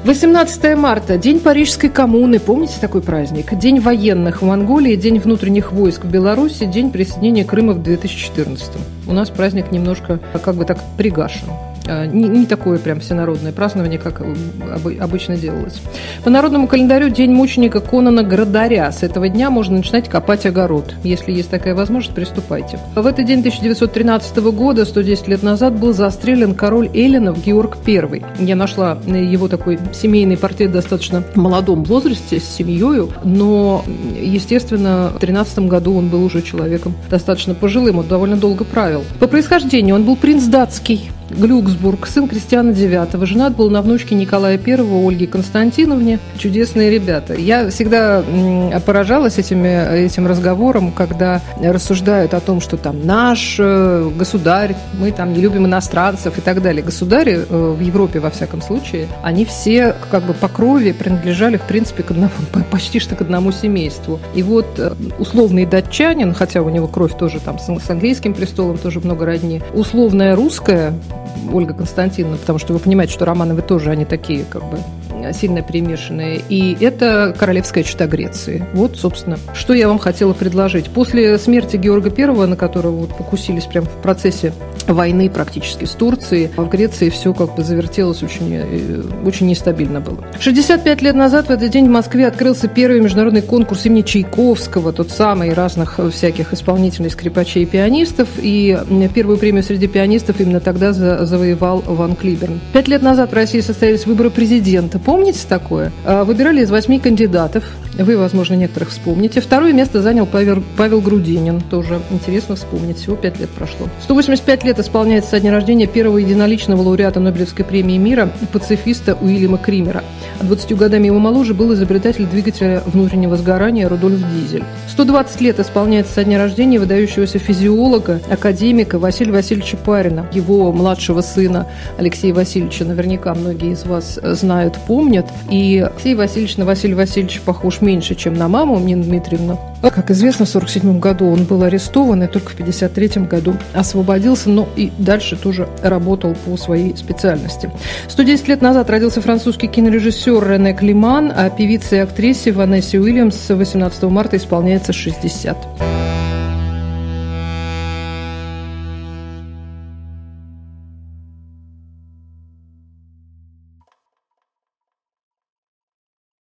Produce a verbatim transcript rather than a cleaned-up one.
восемнадцатое марта – День Парижской коммуны. Помните такой праздник? День военных в Монголии, День внутренних войск в Беларуси, День присоединения Крыма в две тысячи четырнадцатом. У нас праздник немножко как бы так пригашен. Не, не такое прям всенародное празднование, как обычно делалось. По народному календарю День мученика Конана Градаря. С этого дня можно начинать копать огород. Если есть такая возможность, приступайте. В этот день тысяча девятьсот тринадцатого года, сто десять лет назад, был застрелен король эллинов Георг Первый. Я нашла его такой семейный портрет в достаточно молодом возрасте, с семьей, но, естественно, в тринадцатом году он был уже человеком достаточно пожилым, он довольно долго правил. По происхождению он был принц датский, Глюксбург, сын Кристиана девятого, женат был на внучке Николая Первого, Ольге Константиновне. Чудесные ребята. Я всегда поражалась этими, этим разговором, когда рассуждают о том, что там наш государь, мы там не любим иностранцев и так далее. Государи в Европе, во всяком случае, они все как бы по крови принадлежали, в принципе, к одному, почти что к одному семейству. И вот условный датчанин, хотя у него кровь тоже там с английским престолом, тоже много родни, условная русская Ольга Константиновна, потому что вы понимаете, что Романовы тоже, они такие как бы сильно перемешанные. И это королевская чета Греции. Вот, собственно, что я вам хотела предложить. После смерти Георга Первого, на которого вот покусились прямо в процессе войны практически с Турцией, в Греции все как бы завертелось, очень, очень нестабильно было. шестьдесят пять лет назад в этот день в Москве открылся первый международный конкурс имени Чайковского, тот самый, разных всяких исполнителей, скрипачей и пианистов. И первую премию среди пианистов именно тогда завоевал Ван Клиберн. Пять лет назад в России состоялись выборы президента. Помните такое? Выбирали из восьми кандидатов. Вы, возможно, некоторых вспомните. Второе место занял Павел, Павел Грудинин. Тоже интересно вспомнить. Всего пять лет прошло. сто восемьдесят пять лет исполняется со дня рождения первого единоличного лауреата Нобелевской премии мира, пацифиста Уильяма Кримера. А двадцатью годами его моложе был изобретатель двигателя внутреннего сгорания Рудольф Дизель. сто двадцать лет исполняется со дня рождения выдающегося физиолога, академика Василия Васильевича Парина. Его младшего сына Алексея Васильевича наверняка многие из вас знают, помнят. И Алексей Васильевич на Василия Васильевича похож меньше, чем на маму Нину Дмитриевну. Как известно, в сорок седьмом году он был арестован и только в пятьдесят третьем году освободился, но и дальше тоже работал по своей специальности. сто десять лет назад родился французский кинорежиссер Рене Климан, а певице и актрисе Ванессе Уильямс восемнадцатого марта исполняется шестьдесят.